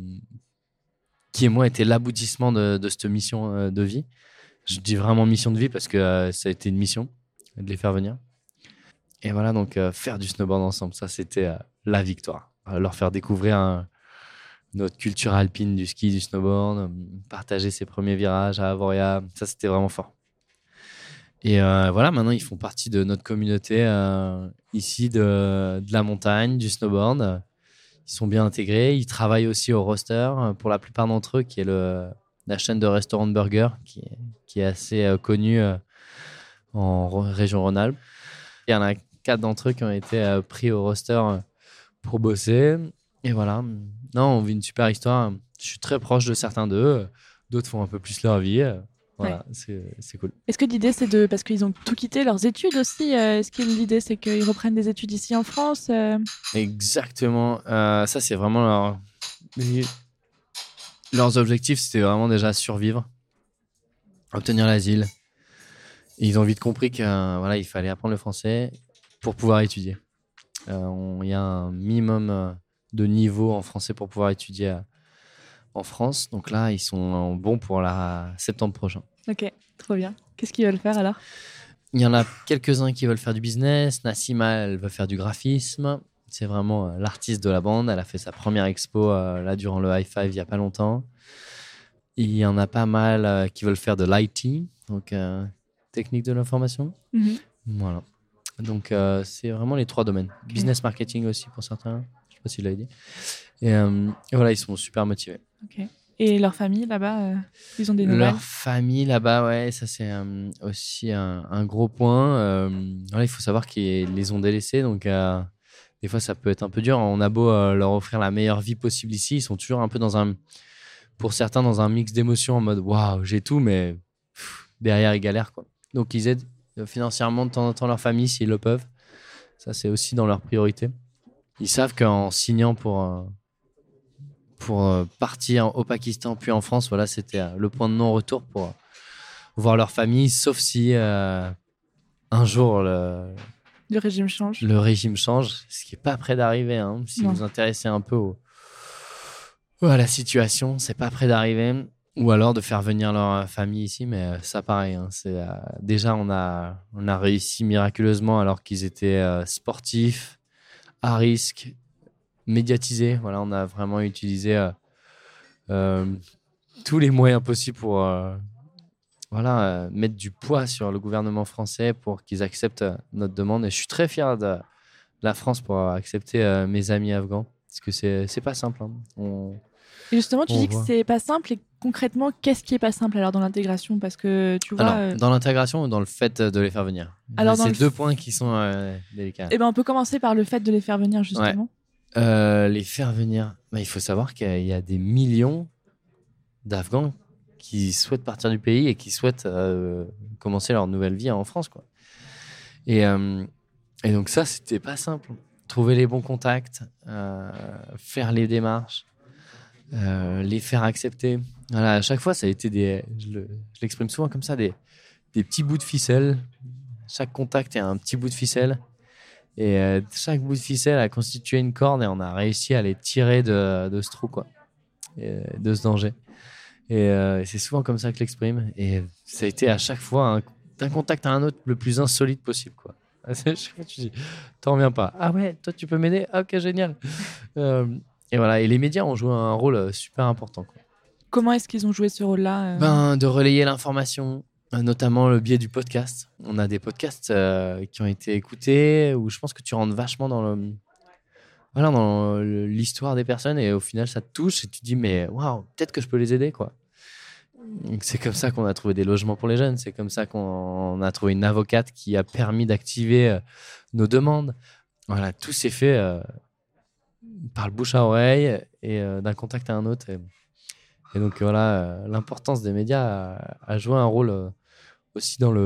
qui, moi, était l'aboutissement de, de cette mission euh, de vie. Je dis vraiment mission de vie parce que euh, ça a été une mission de les faire venir. Et voilà, donc euh, faire du snowboard ensemble, ça, c'était euh, la victoire. Euh, leur faire découvrir un, notre culture alpine du ski, du snowboard, euh, partager ses premiers virages à Avoria, ça, c'était vraiment fort. Et euh, voilà, maintenant, ils font partie de notre communauté euh, ici de, de la montagne, du snowboard. Ils sont bien intégrés. Ils travaillent aussi au roster, pour la plupart d'entre eux, qui est le, la chaîne de restaurants de burgers, qui est, qui est assez euh, connue euh, en région Rhône-Alpes. Il y en a quatre d'entre eux qui ont été euh, pris au roster euh, pour bosser. Et voilà. Non, on vit une super histoire. Je suis très proche de certains d'eux. D'autres font un peu plus leur vie. Voilà, ouais. c'est, c'est cool. Est-ce que l'idée, c'est de... Parce qu'ils ont tout quitté, leurs études aussi. Euh, est-ce que l'idée, c'est qu'ils reprennent des études ici en France euh... Exactement. Euh, ça, c'est vraiment leur... Leurs objectifs, c'était vraiment déjà survivre, obtenir l'asile. Et ils ont vite compris qu'il euh, voilà, il fallait apprendre le français pour pouvoir étudier. Il euh, y a un minimum de niveau en français pour pouvoir étudier à, en France. Donc là, ils sont bons pour la septembre prochain. Ok, trop bien. Qu'est-ce qu'ils veulent faire alors ? Il y en a quelques-uns qui veulent faire du business. Nassima, elle veut faire du graphisme. C'est vraiment euh, l'artiste de la bande. Elle a fait sa première expo euh, là durant le High Five il n'y a pas longtemps. Il y en a pas mal euh, qui veulent faire de l'I T, donc euh, technique de l'information. Mm-hmm. Voilà. Donc, euh, c'est vraiment les trois domaines. Okay. Business marketing aussi pour certains. Je ne sais pas si je l'avais dit. Et, euh, et voilà, ils sont super motivés. Ok. Et leur famille là-bas, euh, ils ont des nouvelles ? Leur famille là-bas, ouais, ça c'est euh, aussi un, un gros point. Euh, voilà, il faut savoir qu'ils les ont délaissés. Donc, euh, des fois, ça peut être un peu dur. On a beau euh, leur offrir la meilleure vie possible ici. Ils sont toujours un peu dans un, pour certains, dans un mix d'émotions en mode waouh, j'ai tout, mais pff, derrière, ils galèrent, quoi. Donc, ils aident financièrement de temps en temps leur famille s'ils le peuvent. Ça, c'est aussi dans leur priorité. Ils savent qu'en signant pour, euh, pour euh, partir au Pakistan puis en France, voilà, c'était euh, le point de non-retour pour euh, voir leur famille, sauf si euh, un jour le, le régime change. Le régime change, ce qui n'est pas près d'arriver. Hein. Si non. vous vous intéressez un peu au, à la situation, c'est pas près d'arriver. ou alors de faire venir leur famille ici, mais ça pareil. Hein, c'est, euh, déjà, on a, on a réussi miraculeusement alors qu'ils étaient euh, sportifs, à risque, médiatisés. Voilà, on a vraiment utilisé euh, euh, tous les moyens possibles pour euh, voilà, euh, mettre du poids sur le gouvernement français pour qu'ils acceptent euh, notre demande. Et je suis très fier de, de la France pour accepter euh, mes amis afghans, parce que c'est, c'est pas simple. Hein. On, Et justement, tu on dis voit. que c'est pas simple. Et concrètement, qu'est-ce qui est pas simple alors dans l'intégration? Parce que tu vois. Alors, euh, dans l'intégration ou dans le fait de les faire venir? Alors, dans C'est le deux f- points qui sont euh, délicats. Eh ben, on peut commencer par le fait de les faire venir justement. Euh, les faire venir. Bah, il faut savoir qu'il y a des millions d'Afghans qui souhaitent partir du pays et qui souhaitent euh, commencer leur nouvelle vie en France, quoi. Et, euh, et donc ça, c'était pas simple. Trouver les bons contacts, euh, faire les démarches, euh, les faire accepter. Voilà, à chaque fois, ça a été des. Je, le- je l'exprime souvent comme ça, des, des petits bouts de ficelle. Chaque contact est un petit bout de ficelle. Et euh, chaque bout de ficelle a constitué une corde et on a réussi à les tirer de, de ce trou, quoi, et de ce danger. Et euh, c'est souvent comme ça que je l'exprime. Et ça a été à chaque fois un, d'un contact à un autre le plus insolite possible, quoi. À chaque fois, tu dis, t'en reviens pas. Ah ouais, toi, tu peux m'aider? Ah, ok, génial. Euh, et voilà. Et les médias ont joué un rôle euh, super important, quoi. Comment est-ce qu'ils ont joué ce rôle-là euh Ben, de relayer l'information, euh, notamment le biais du podcast. On a des podcasts euh, qui ont été écoutés où je pense que tu rentres vachement dans le, voilà, dans le- l'histoire des personnes et au final, ça te touche et tu te dis, mais waouh, peut-être que je peux les aider, quoi. Donc, c'est comme ça qu'on a trouvé des logements pour les jeunes. C'est comme ça qu'on a trouvé une avocate qui a permis d'activer euh, nos demandes. Voilà, tout s'est fait euh, par le bouche à oreille et euh, d'un contact à un autre. Et, et donc voilà, euh, l'importance des médias a, a joué un rôle euh, aussi dans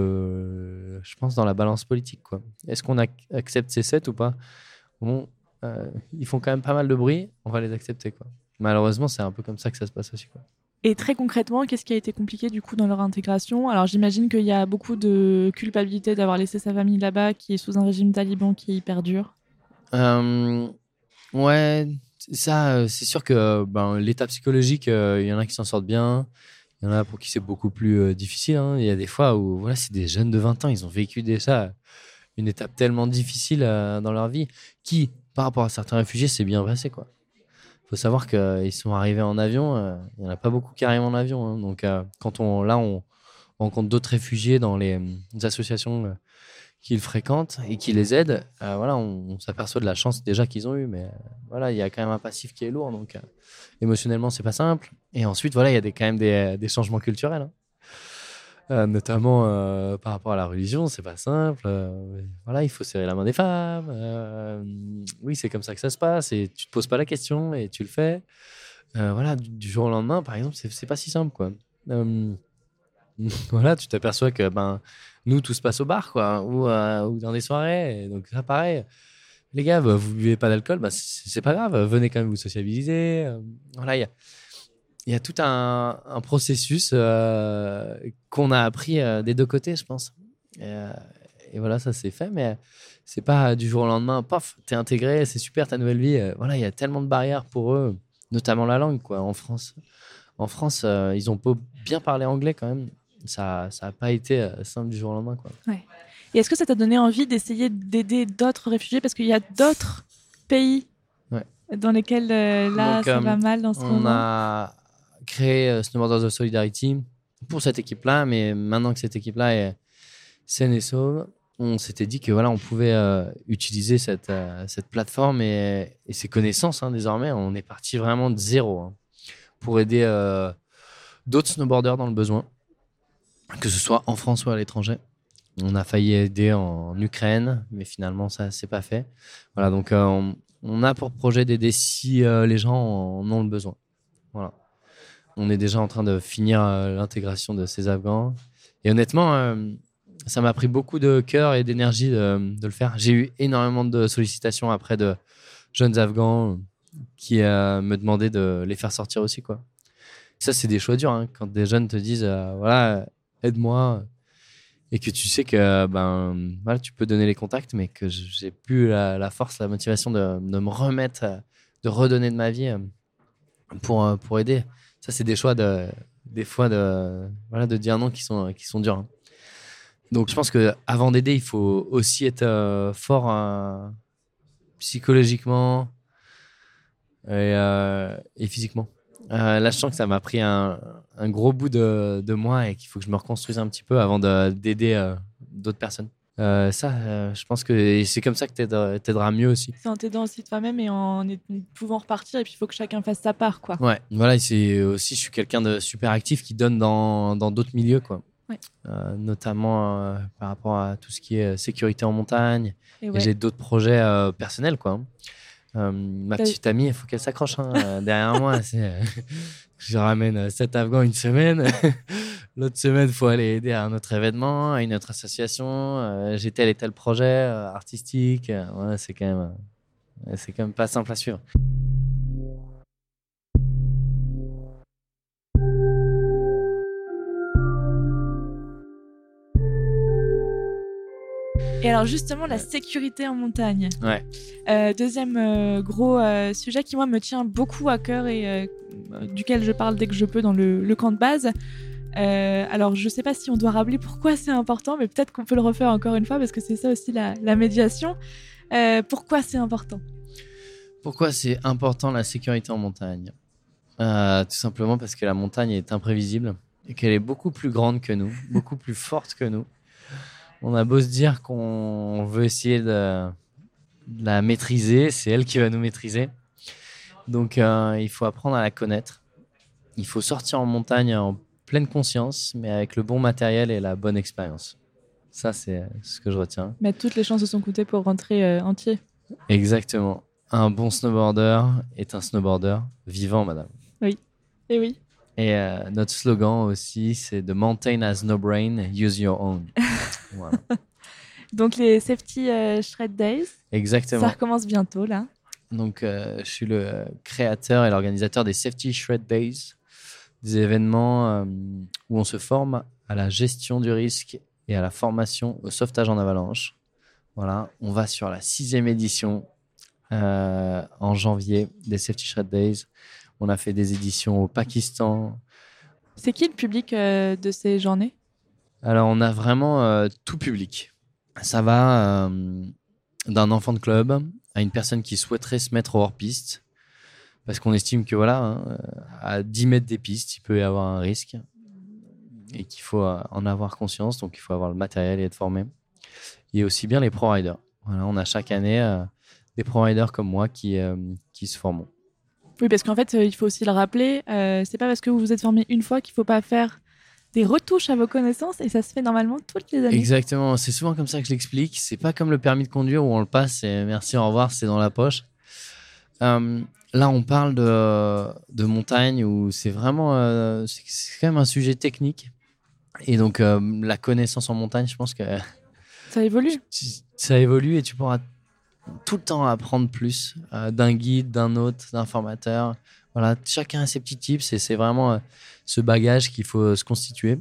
le, je pense, dans la balance politique, quoi. Est-ce qu'on ac- accepte ces sept ou pas? Bon, euh, ils font quand même pas mal de bruit, on va les accepter, quoi. Malheureusement, c'est un peu comme ça que ça se passe aussi, quoi. Et très concrètement, qu'est-ce qui a été compliqué du coup dans leur intégration? Alors j'imagine qu'il y a beaucoup de culpabilité d'avoir laissé sa famille là-bas, qui est sous un régime taliban qui est hyper dur. Euh, ouais, ça, euh, c'est sûr que euh, ben, l'état psychologique, euh, il y en a qui s'en sortent bien, il y en a pour qui c'est beaucoup plus euh, difficile. Hein. Il y a des fois où voilà, c'est des jeunes de vingt ans, ils ont vécu déjà une étape tellement difficile euh, dans leur vie, qui, par rapport à certains réfugiés, c'est bien passé, quoi. Faut savoir qu'ils sont arrivés en avion, euh, il n'y en a pas beaucoup qui arrivent en avion. Hein. Donc, euh, quand on, là, on rencontre d'autres réfugiés dans les, euh, associations euh, qu'ils fréquentent et qui les aident, euh, voilà, on, on s'aperçoit de la chance déjà qu'ils ont eu. Mais euh, voilà, il y a quand même un passif qui est lourd. Donc, euh, émotionnellement, c'est pas simple. Et ensuite, voilà, il y a des, quand même des, des changements culturels. Hein. Euh, notamment euh, par rapport à la religion, c'est pas simple. Euh, voilà, il faut serrer la main des femmes. Euh, oui, c'est comme ça que ça se passe et tu te poses pas la question et tu le fais. Euh, voilà, du, du jour au lendemain, par exemple, c'est, c'est pas si simple, quoi. Euh, voilà, tu t'aperçois que ben nous tout se passe au bar, quoi, ou, euh, ou dans des soirées. Et donc ça, pareil. Les gars, vous vous buvez pas d'alcool, bah, c'est, c'est pas grave. Venez quand même vous sociabiliser. Euh, voilà, il y a il y a tout un, un processus euh, qu'on a appris euh, des deux côtés, je pense. Et, euh, et voilà, ça s'est fait, mais c'est pas du jour au lendemain, paf, t'es intégré, c'est super ta nouvelle vie. Euh, voilà, il y a tellement de barrières pour eux, notamment la langue, quoi. En France, en France, euh, ils ont pas bien parlé anglais quand même. Ça, ça a pas été euh, simple du jour au lendemain, quoi. Ouais. Et est-ce que ça t'a donné envie d'essayer d'aider d'autres réfugiés? Parce qu'il y a d'autres pays Ouais. dans lesquels euh, là Donc, ça euh, va mal dans ce on moment. a créé euh, Snowboarders of Solidarity pour cette équipe-là, mais maintenant que cette équipe-là est saine et sauve, on s'était dit que voilà, on pouvait euh, utiliser cette, euh, cette plateforme et, et ses connaissances. Hein, désormais, on est parti vraiment de zéro hein, pour aider euh, d'autres snowboarders dans le besoin, que ce soit en France ou à l'étranger. On a failli aider en Ukraine, mais finalement, ça s'est pas fait. Voilà, donc euh, on, on a pour projet d'aider si euh, les gens en ont le besoin. Voilà. On est déjà en train de finir euh, l'intégration de ces Afghans. Et honnêtement, euh, ça m'a pris beaucoup de cœur et d'énergie de, de le faire. J'ai eu énormément de sollicitations après de jeunes Afghans qui euh, me demandaient de les faire sortir aussi, quoi. Ça, c'est des choix durs. Hein, quand des jeunes te disent euh, voilà, aide-moi. Et que tu sais que ben, voilà, tu peux donner les contacts, mais que j'ai plus la, la force, la motivation de, de me remettre, de redonner de ma vie pour, pour aider. Ça, c'est des choix de, des fois de, voilà, de dire non qui sont, qui sont durs. Hein. Donc, je pense qu'avant d'aider, il faut aussi être euh, fort euh, psychologiquement et, euh, et physiquement. Euh, là, je sens que ça m'a pris un, un gros bout de, de moi et qu'il faut que je me reconstruise un petit peu avant de, d'aider euh, d'autres personnes. Euh, ça, euh, je pense que c'est comme ça que t'aideras, t'aideras mieux aussi. C'est en t'aidant aussi toi-même et en pouvant repartir. Et puis, il faut que chacun fasse sa part, quoi. Ouais, voilà, c'est aussi, je suis quelqu'un de super actif qui donne dans, dans d'autres milieux, quoi. Ouais. Euh, notamment euh, par rapport à tout ce qui est sécurité en montagne. Et, ouais. Et j'ai d'autres projets euh, personnels, quoi. Euh, ma T'as... petite amie, il faut qu'elle s'accroche hein, derrière moi. C'est, euh, je ramène sept Afghans une semaine. L'autre semaine, il faut aller aider à un autre événement, à une autre association. Euh, j'ai tel et tel projet euh, artistique. Euh, ouais, c'est quand même, euh, c'est quand même pas simple à suivre. Et alors justement, la sécurité en montagne. Ouais. Euh, deuxième euh, gros euh, sujet qui, moi, me tient beaucoup à cœur et euh, duquel je parle dès que je peux dans le, le camp de base. Euh, alors, je ne sais pas si on doit rappeler pourquoi c'est important, mais peut-être qu'on peut le refaire encore une fois parce que c'est ça aussi la, la médiation. Euh, pourquoi c'est important ? Pourquoi c'est important la sécurité en montagne ? euh, Tout simplement parce que la montagne est imprévisible et qu'elle est beaucoup plus grande que nous, beaucoup plus forte que nous. On a beau se dire qu'on veut essayer de, de la maîtriser, c'est elle qui va nous maîtriser. Donc, euh, il faut apprendre à la connaître. Il faut sortir en montagne en pleine conscience, mais avec le bon matériel et la bonne expérience. Ça, c'est ce que je retiens. Mettre toutes les chances de son côté pour rentrer euh, entier. Exactement. Un bon snowboarder est un snowboarder vivant, madame. Oui, et oui. Et euh, notre slogan aussi, c'est « The mountain has no brain, use your own ». Voilà. Donc, les Safety euh, Shred Days. Exactement. Ça recommence bientôt, là. Donc, euh, je suis le créateur et l'organisateur des Safety Shred Days, des événements euh, où on se forme à la gestion du risque et à la formation au sauvetage en avalanche. Voilà, on va sur la sixième édition euh, en janvier des Safety Shred Days. On a fait des éditions au Pakistan. C'est qui le public euh, de ces journées ? Alors, on a vraiment euh, tout public. Ça va euh, d'un enfant de club à une personne qui souhaiterait se mettre au hors-piste parce qu'on estime que voilà, hein, à dix mètres des pistes, il peut y avoir un risque et qu'il faut en avoir conscience. Donc, il faut avoir le matériel et être formé. Et aussi bien les pro-riders. Voilà, on a chaque année euh, des pro-riders comme moi qui, euh, qui se forment. Oui, parce qu'en fait, euh, il faut aussi le rappeler, euh, c'est pas parce que vous vous êtes formé une fois qu'il faut pas faire des retouches à vos connaissances et ça se fait normalement toutes les années. Exactement, c'est souvent comme ça que je l'explique. C'est pas comme le permis de conduire où on le passe et merci, au revoir, c'est dans la poche. Euh, là, on parle de, de montagne où c'est vraiment euh, c'est, c'est quand même un sujet technique. Et donc, euh, la connaissance en montagne, je pense que ça évolue. Ça évolue et tu pourras tout le temps apprendre plus euh, d'un guide, d'un autre, d'un formateur. Voilà, chacun a ses petits tips et c'est vraiment euh, ce bagage qu'il faut se constituer.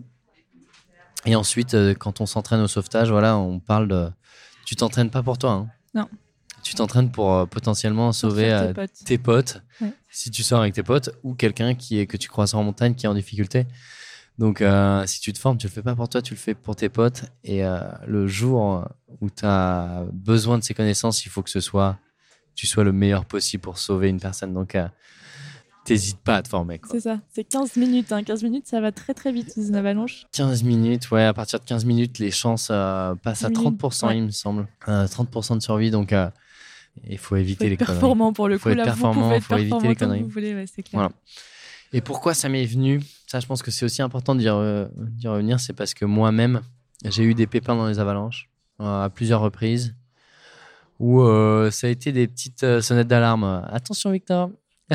Et ensuite, euh, quand on s'entraîne au sauvetage, voilà, on parle de... Tu t'entraînes pas pour toi. Hein. Non. Tu t'entraînes pour euh, potentiellement sauver pour tes euh, potes, tes potes ouais. Si tu sors avec tes potes ou quelqu'un qui est, que tu croises en montagne qui est en difficulté. Donc, euh, si tu te formes, tu le fais pas pour toi, tu le fais pour tes potes. Et euh, le jour où tu as besoin de ces connaissances, il faut que ce soit, tu sois le meilleur possible pour sauver une personne. Donc, euh, t'hésites pas à te former, quoi. C'est ça, c'est quinze minutes. Hein. quinze minutes, ça va très très vite sous une avalanche. quinze minutes, ouais, à partir de quinze minutes, les chances euh, passent à trente pour cent, ouais. Il me semble. Euh, trente pour cent de survie, donc euh, il faut éviter faut les être conneries. Performant pour le coup, faut là, être performant, il faut éviter les conneries. Vous voulez, ouais, c'est clair. Voilà. Et pourquoi ça m'est venu ? Ça, je pense que c'est aussi important d'y, re- d'y revenir. C'est parce que moi-même, j'ai eu des pépins dans les avalanches euh, à plusieurs reprises où euh, ça a été des petites euh, sonnettes d'alarme. Attention, Victor,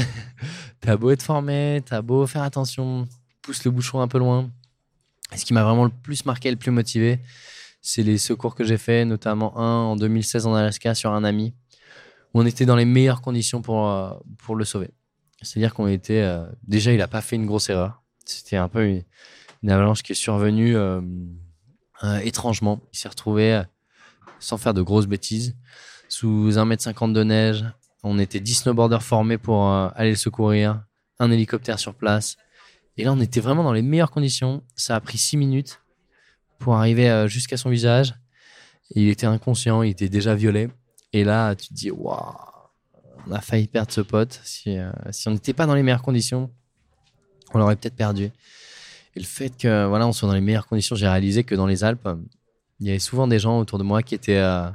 t'as beau être formé, t'as beau faire attention, pousse le bouchon un peu loin. Et ce qui m'a vraiment le plus marqué, le plus motivé, c'est les secours que j'ai faits, notamment un en deux mille seize en Alaska sur un ami, où on était dans les meilleures conditions pour, euh, pour le sauver. C'est-à-dire qu'on était... Euh, déjà, il n'a pas fait une grosse erreur. C'était un peu une, une avalanche qui est survenue euh, euh, étrangement. Il s'est retrouvé, euh, sans faire de grosses bêtises, sous un mètre cinquante de neige. On était dix snowboarders formés pour euh, aller le secourir. Un hélicoptère sur place. Et là, on était vraiment dans les meilleures conditions. Ça a pris six minutes pour arriver euh, jusqu'à son visage. Et il était inconscient, il était déjà violet. Et là, tu te dis, waouh, on a failli perdre ce pote. Si, euh, si on n'était pas dans les meilleures conditions, on l'aurait peut-être perdu. Et le fait que voilà, on soit dans les meilleures conditions, j'ai réalisé que dans les Alpes, il y avait souvent des gens autour de moi qui étaient euh,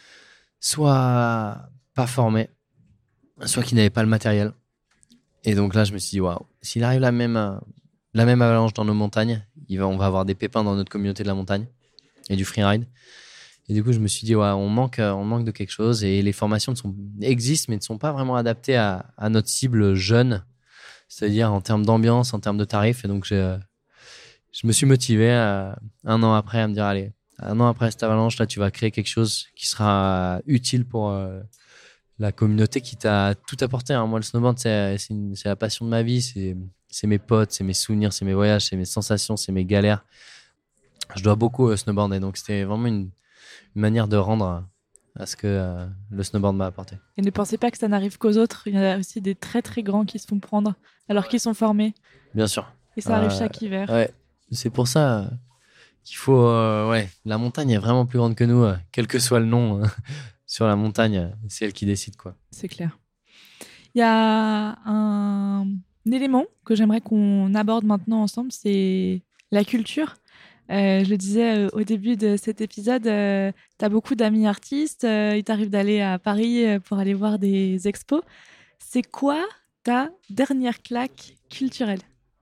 soit pas formés, soit qui n'avaient pas le matériel. Et donc là, je me suis dit, waouh, s'il arrive la même, euh, la même avalanche dans nos montagnes, il va, on va avoir des pépins dans notre communauté de la montagne et du freeride. Et du coup, je me suis dit, ouais, on manque, on manque de quelque chose. Et les formations ne sont, existent, mais ne sont pas vraiment adaptées à, à notre cible jeune, c'est-à-dire en termes d'ambiance, en termes de tarifs. Et donc, j'ai, je me suis motivé euh, un an après à me dire, allez, un an après cette avalanche, là, tu vas créer quelque chose qui sera utile pour euh, la communauté qui t'a tout apporté. Hein. Moi, le snowboard, c'est, c'est, une, c'est la passion de ma vie. C'est, c'est mes potes, c'est mes souvenirs, c'est mes voyages, c'est mes sensations, c'est mes galères. Je dois beaucoup euh, snowboarder. Donc, c'était vraiment une, une manière de rendre à ce que euh, le snowboard m'a apporté. Et ne pensez pas que ça n'arrive qu'aux autres. Il y a aussi des très très grands qui se font prendre alors qu'ils sont formés. Bien sûr. Et ça arrive euh, chaque hiver. Ouais. C'est pour ça euh, qu'il faut... Euh, ouais, la montagne est vraiment plus grande que nous, euh, quel que soit le nom. Euh, sur la montagne, c'est elle qui décide, quoi. C'est clair. Il y a un, un élément que j'aimerais qu'on aborde maintenant ensemble, c'est la culture. Euh, je le disais euh, au début de cet épisode, euh, tu as beaucoup d'amis artistes, euh, il t'arrive d'aller à Paris euh, pour aller voir des expos. C'est quoi ta dernière claque culturelle ?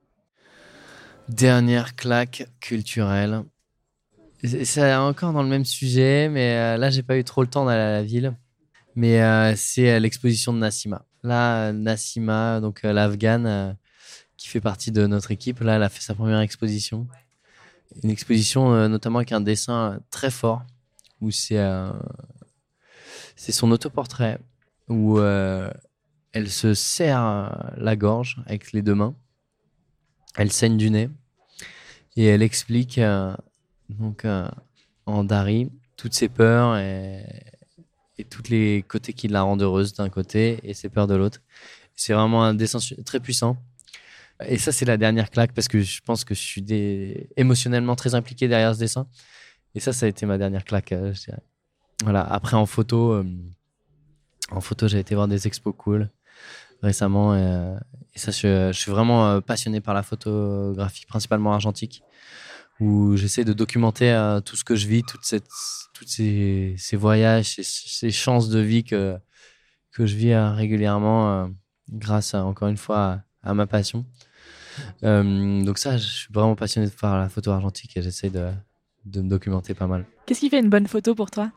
Dernière claque culturelle. C'est encore dans le même sujet, mais euh, là, j'ai pas eu trop le temps d'aller à la ville. Mais euh, c'est l'exposition de Nassima. Là, Nassima, donc euh, l'Afghane, euh, qui fait partie de notre équipe, là, elle a fait sa première exposition. Une exposition euh, notamment avec un dessin très fort, où c'est euh, c'est son autoportrait, où euh, elle se serre la gorge avec les deux mains. Elle saigne du nez. Et elle explique euh, donc euh, en Dari toutes ses peurs et, et tous les côtés qui la rendent heureuse d'un côté et ses peurs de l'autre. C'est vraiment un dessin très puissant. Et ça, c'est la dernière claque parce que je pense que je suis des... émotionnellement très impliqué derrière ce dessin. Et ça, ça a été ma dernière claque, euh, je dirais. Voilà. Après, en photo, euh, en photo, j'ai été voir des expos cool récemment. Et, euh, et ça, je, je suis vraiment euh, passionné par la photographie, principalement argentique, où j'essaie de documenter euh, tout ce que je vis, toute cette, toutes ces, ces voyages, ces, ces chances de vie que, que je vis euh, régulièrement euh, grâce, à, encore une fois, à, à ma passion. Euh, donc ça, je suis vraiment passionné de faire la photo argentique et j'essaie de, de me documenter pas mal. Qu'est-ce qui fait une bonne photo pour toi ?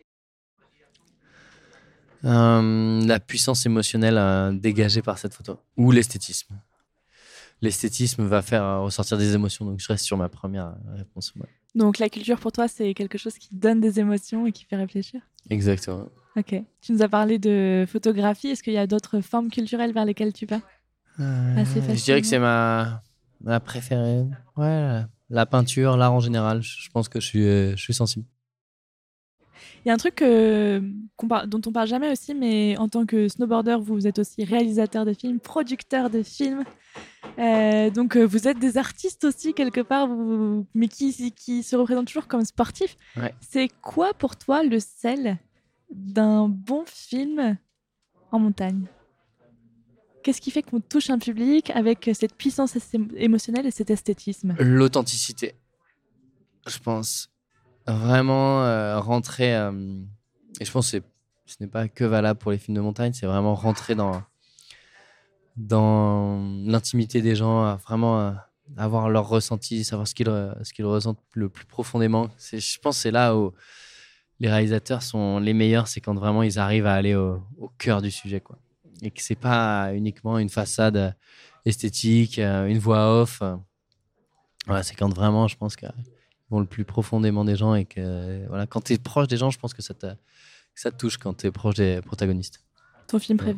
Euh, la puissance émotionnelle euh, dégagée par cette photo, ou l'esthétisme. L'esthétisme va faire euh, ressortir des émotions, donc je reste sur ma première réponse. Ouais. Donc la culture pour toi, c'est quelque chose qui donne des émotions et qui fait réfléchir ? Exactement. Ok. Tu nous as parlé de photographie. Est-ce qu'il y a d'autres formes culturelles vers lesquelles tu vas ? euh, Assez facilement. Je dirais que c'est ma, ma préférée. Ouais, la peinture, l'art en général. Je pense que je suis, je suis sensible. Il y a un truc euh, qu'on par... dont on parle jamais aussi, mais en tant que snowboarder, vous êtes aussi réalisateur de films, producteur de films. Euh, donc euh, vous êtes des artistes aussi quelque part, vous... mais qui, qui se représentent toujours comme sportifs. Ouais. C'est quoi pour toi le sel d'un bon film en montagne ? Qu'est-ce qui fait qu'on touche un public avec cette puissance émotionnelle et cet esthétisme ? L'authenticité, je pense. Vraiment euh, rentrer, euh, et je pense que ce n'est pas que valable pour les films de montagne, c'est vraiment rentrer dans, dans l'intimité des gens, vraiment euh, avoir leur ressenti, savoir ce qu'ils, ce qu'ils ressentent le plus profondément. C'est, je pense que c'est là où les réalisateurs sont les meilleurs, c'est quand vraiment ils arrivent à aller au, au cœur du sujet, quoi. Et que c'est pas uniquement une façade esthétique, une voix off. Voilà, c'est quand vraiment, je pense qu'ils vont le plus profondément des gens et que voilà, quand tu es proche des gens, je pense que ça te, que ça te touche quand tu es proche des protagonistes. Ton film préféré ?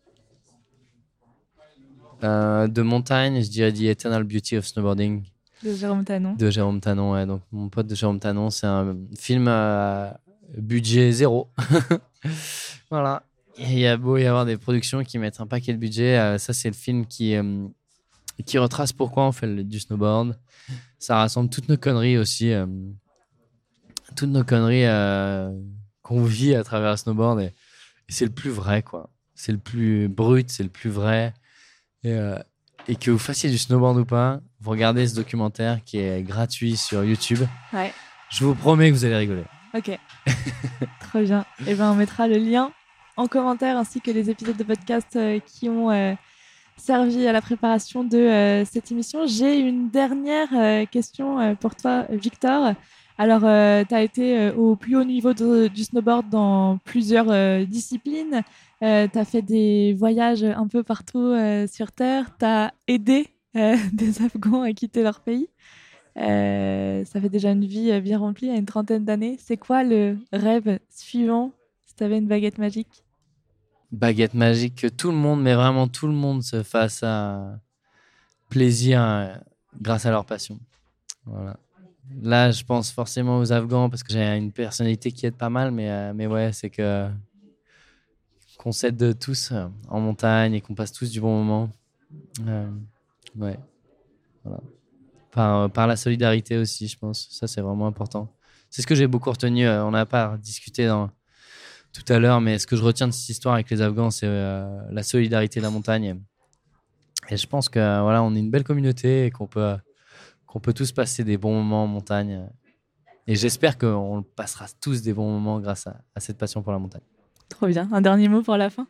euh, De montagne, je dirais The Eternal Beauty of Snowboarding. De Jérôme Tanon. De Jérôme Tanon, ouais. Donc, mon pote de Jérôme Tanon, c'est un film à budget zéro. Voilà. Il y a beau y avoir des productions qui mettent un paquet de budget. Euh, ça, c'est le film qui, euh, qui retrace pourquoi on fait du snowboard. Ça rassemble toutes nos conneries aussi, euh, toutes nos conneries euh, qu'on vit à travers le snowboard. Et, et c'est le plus vrai, quoi. C'est le plus brut, c'est le plus vrai. Et, euh, et que vous fassiez du snowboard ou pas, vous regardez ce documentaire qui est gratuit sur YouTube. Ouais. Je vous promets que vous allez rigoler. Ok. Très bien. Et ben on mettra le lien en commentaire ainsi que les épisodes de podcast euh, qui ont euh, servi à la préparation de euh, cette émission. J'ai une dernière euh, question euh, pour toi, Victor. Alors, euh, tu as été euh, au plus haut niveau de, du snowboard dans plusieurs euh, disciplines. Euh, tu as fait des voyages un peu partout euh, sur Terre. Tu as aidé euh, des Afghans à quitter leur pays. Euh, ça fait déjà une vie bien remplie à une trentaine d'années. C'est quoi le rêve suivant si tu avais une baguette magique? Baguette magique, que tout le monde, mais vraiment tout le monde se fasse un plaisir euh, grâce à leur passion. Voilà. Là, je pense forcément aux Afghans parce que j'ai une personnalité qui aide pas mal, mais, euh, mais ouais, c'est que qu'on s'aide tous euh, en montagne et qu'on passe tous du bon moment. Euh, ouais. Voilà. Par, par la solidarité aussi, je pense. Ça, c'est vraiment important. C'est ce que j'ai beaucoup retenu. Euh, on n'a pas discuté dans tout à l'heure, mais ce que je retiens de cette histoire avec les Afghans, c'est euh, la solidarité de la montagne. Et je pense que euh, voilà, on est une belle communauté et qu'on peut, qu'on peut tous passer des bons moments en montagne. Et j'espère qu'on passera tous des bons moments grâce à, à cette passion pour la montagne. Trop bien. Un dernier mot pour la fin?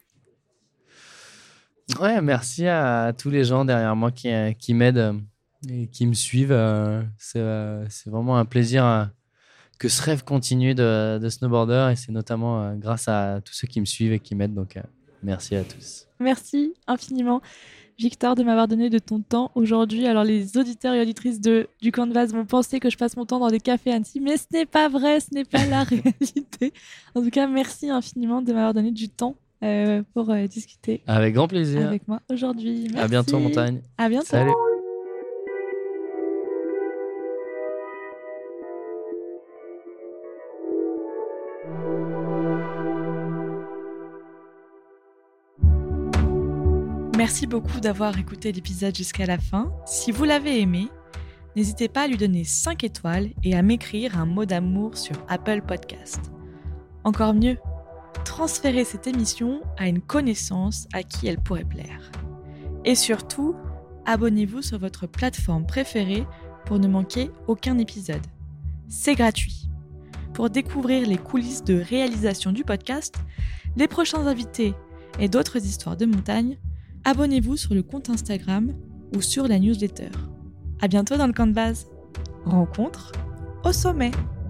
Ouais, merci à tous les gens derrière moi qui, qui m'aident et qui me suivent. C'est, c'est vraiment un plaisir que ce rêve continue de, de snowboarder, et c'est notamment euh, grâce à tous ceux qui me suivent et qui m'aident. Donc, euh, merci à tous. Merci infiniment, Victor, de m'avoir donné de ton temps aujourd'hui. Alors, les auditeurs et auditrices de, du Camp de Base vont penser que je passe mon temps dans des cafés à Annecy, mais ce n'est pas vrai, ce n'est pas la réalité. En tout cas, merci infiniment de m'avoir donné du temps euh, pour euh, discuter. Avec grand plaisir. Avec moi aujourd'hui. Merci. À bientôt, montagne. À bientôt. Salut. Merci beaucoup d'avoir écouté l'épisode jusqu'à la fin. Si vous l'avez aimé, n'hésitez pas à lui donner cinq étoiles et à m'écrire un mot d'amour sur Apple Podcast. Encore mieux, transférez cette émission à une connaissance à qui elle pourrait plaire. Et surtout, abonnez-vous sur votre plateforme préférée pour ne manquer aucun épisode. C'est gratuit. Pour découvrir les coulisses de réalisation du podcast, les prochains invités et d'autres histoires de montagne, abonnez-vous sur le compte Instagram ou sur la newsletter. À bientôt dans le Camp de Base. Rencontre au sommet.